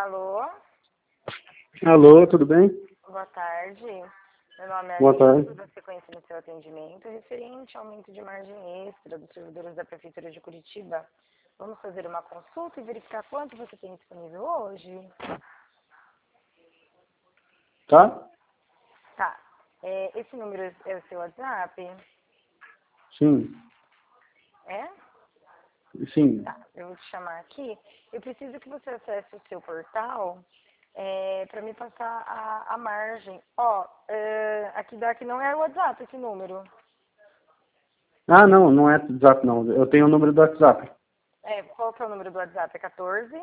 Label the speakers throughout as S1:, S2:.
S1: Alô?
S2: Alô, tudo bem?
S1: Boa tarde. Meu nome é
S2: Boa tarde.
S1: Alice, você conhece no seu atendimento referente ao aumento de margem extra dos servidores da Prefeitura de Curitiba. Vamos fazer uma consulta e verificar quanto você tem disponível hoje?
S2: Tá?
S1: Tá. Esse número é o seu WhatsApp?
S2: Sim.
S1: É?
S2: Sim.
S1: Tá. Eu vou te chamar aqui. Eu preciso que você acesse o seu portal para me passar a margem. Aqui não é o WhatsApp esse número.
S2: Ah, não, não é WhatsApp não. Eu tenho o número do WhatsApp.
S1: Qual que é o número do WhatsApp? É 14?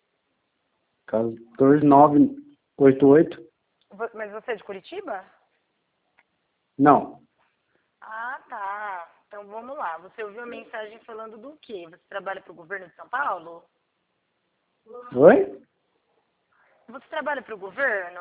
S2: 14988.
S1: Mas você é de Curitiba?
S2: Não.
S1: Ah, tá. Então vamos lá. Você ouviu a mensagem falando do quê? Você trabalha para o governo de São Paulo?
S2: Oi?
S1: Você trabalha para o governo?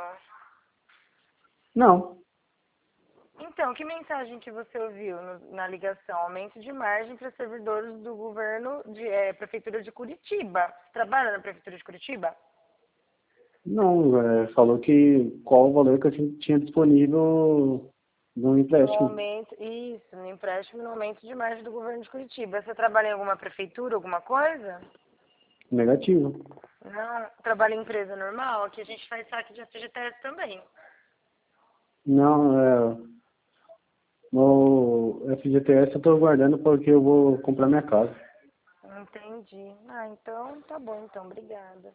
S2: Não.
S1: Então, que mensagem que você ouviu na ligação? Aumento de margem para servidores do governo de Prefeitura de Curitiba. Você trabalha na Prefeitura de Curitiba?
S2: Não, falou que qual o valor que eu tinha disponível no
S1: No
S2: empréstimo.
S1: aumento, isso, no empréstimo, no aumento de margem do governo de Curitiba. Você trabalha em alguma prefeitura, alguma coisa?
S2: Negativo.
S1: Não, trabalha em empresa normal? Aqui a gente faz saque de FGTS também.
S2: Não, no FGTS eu tô guardando porque eu vou comprar minha casa.
S1: Entendi. Ah, então tá bom, então, obrigada.